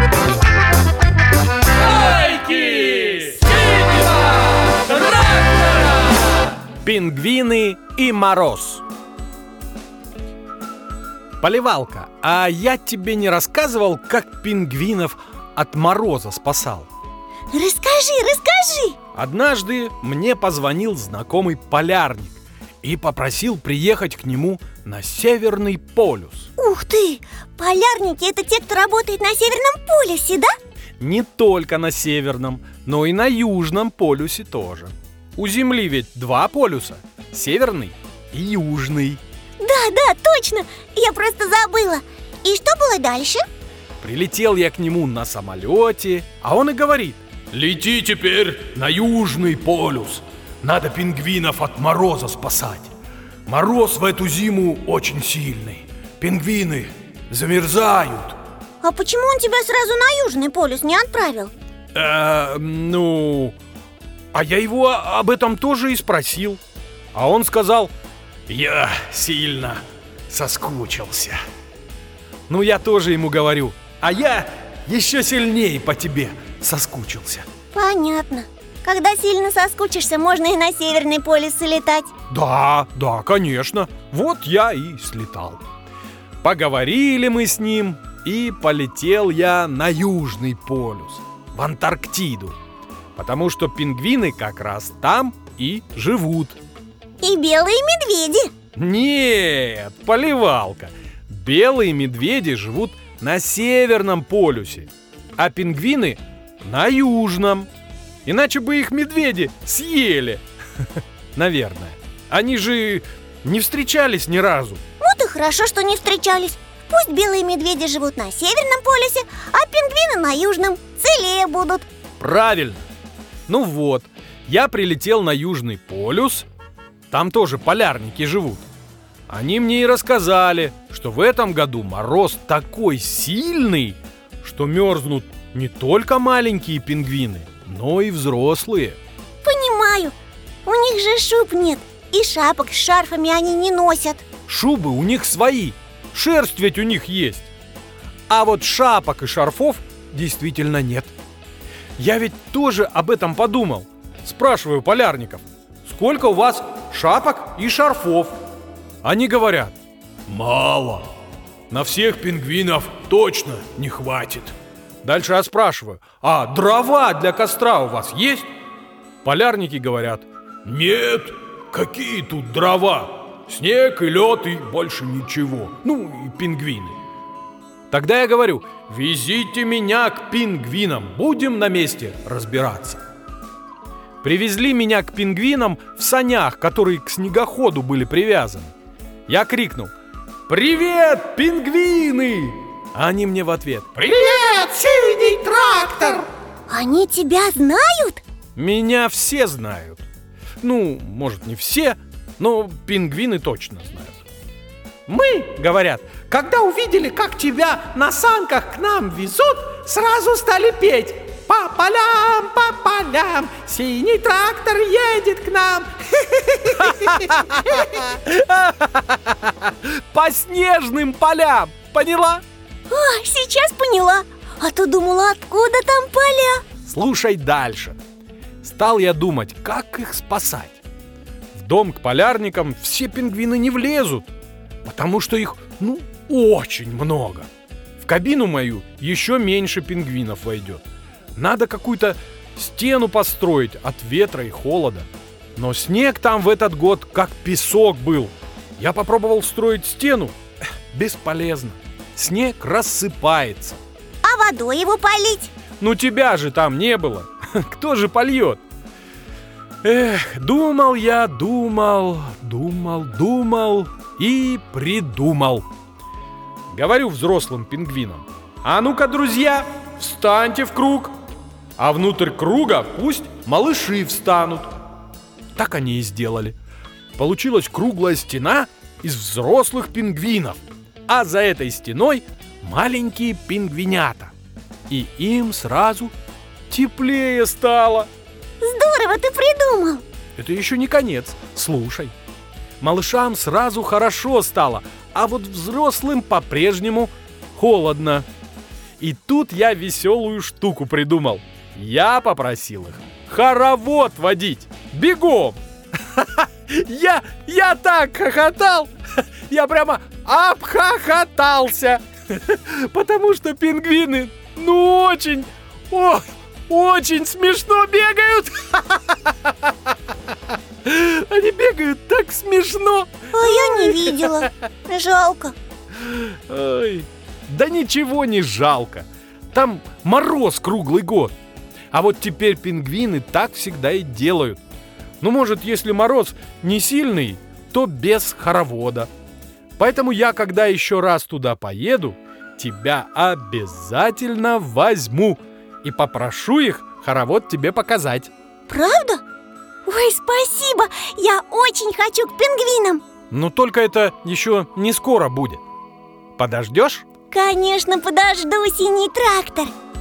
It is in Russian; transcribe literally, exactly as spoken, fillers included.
Байки Синего трактора. Пингвины и мороз. Поливалка, а я тебе не рассказывал, как пингвинов от мороза спасал? Расскажи, расскажи. Однажды мне позвонил знакомый полярник и попросил приехать к нему на Северный полюс. Ух ты! Полярники — это те, кто работает на Северном полюсе, да? Не только на Северном, но и на Южном полюсе тоже. У Земли ведь два полюса – Северный и Южный. Да, да, точно! Я просто забыла. И что было дальше? Прилетел я к нему на самолете, а он и говорит: лети теперь на Южный полюс. Надо пингвинов от мороза спасать. Мороз в эту зиму очень сильный. Пингвины замерзают. А почему он тебя сразу на Южный полюс не отправил? Э, ну... А я его об этом тоже и спросил. А он сказал: я сильно соскучился. Ну, я тоже ему говорю: а я еще сильнее по тебе соскучился. Понятно. Когда сильно соскучишься, можно и на Северный полюс улетать. Да, да, конечно. Вот я и слетал. Поговорили мы с ним, и полетел я на Южный полюс, в Антарктиду. Потому что пингвины как раз там и живут. И белые медведи. Нет, поливалка. Белые медведи живут на Северном полюсе, а пингвины на Южном. Иначе бы их медведи съели. Наверное. Они же не встречались ни разу. Вот и хорошо, что не встречались. Пусть белые медведи живут на Северном полюсе, а пингвины на Южном. Целее будут. Правильно. Ну вот, я прилетел на Южный полюс. Там тоже полярники живут. Они мне и рассказали, что в этом году мороз такой сильный, что мерзнут не только маленькие пингвины, но и взрослые. Понимаю. У них же шуб нет, и шапок с шарфами они не носят. Шубы у них свои, шерсть ведь у них есть. А вот шапок и шарфов действительно нет. Я ведь тоже об этом подумал. Спрашиваю полярников: сколько у вас шапок и шарфов? Они говорят: мало. На всех пингвинов точно не хватит. Дальше я спрашиваю: а дрова для костра у вас есть? Полярники говорят: нет, какие тут дрова? Снег и лед и больше ничего. Ну и пингвины. Тогда я говорю: везите меня к пингвинам, будем на месте разбираться. Привезли меня к пингвинам в санях, которые к снегоходу были привязаны. Я крикнул: привет, пингвины! А они мне в ответ: привет, синий трактор! Они тебя знают? Меня все знают. Ну, может, не все, но пингвины точно знают. Мы, говорят, когда увидели, как тебя на санках к нам везут, сразу стали петь: по полям, по полям, синий трактор едет к нам. По снежным полям, поняла? А, сейчас поняла. А то думала, откуда там поля. Слушай дальше. Стал я думать, как их спасать. В дом к полярникам все пингвины не влезут, потому что их, ну, очень много. В кабину мою еще меньше пингвинов войдет. Надо какую-то стену построить от ветра и холода. Но снег там в этот год как песок был. Я попробовал строить стену. Эх, бесполезно. Снег рассыпается. А водой его полить? Ну тебя же там не было. Кто же польет? Эх, думал я, думал, думал, думал и придумал. Говорю взрослым пингвинам: а ну-ка, друзья, встаньте в круг. А внутрь круга пусть малыши встанут. Так они и сделали. Получилась круглая стена из взрослых пингвинов, а за этой стеной маленькие пингвинята. И им сразу теплее стало. Здорово ты придумал. Это еще не конец, слушай. Малышам сразу хорошо стало, а вот взрослым по-прежнему холодно. И тут я веселую штуку придумал. Я попросил их хоровод водить. Бегом! Я, я так хохотал! Я прямо обхохотался! Потому что пингвины, ну очень, ох, очень смешно бегают! Они бегают так смешно! А я не видела. Жалко. Ой, да ничего не жалко. Там мороз круглый год. А вот теперь пингвины так всегда и делают. Ну, может, если мороз не сильный, то без хоровода. Поэтому я, когда еще раз туда поеду, тебя обязательно возьму и попрошу их хоровод тебе показать. Правда? Ой, спасибо! Я очень хочу к пингвинам. Но только это еще не скоро будет. Подождешь? Конечно, подожду, синий трактор.